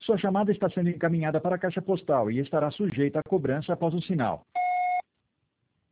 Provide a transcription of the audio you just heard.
Sua chamada está sendo encaminhada para a caixa postal e estará sujeita a cobrança após o sinal.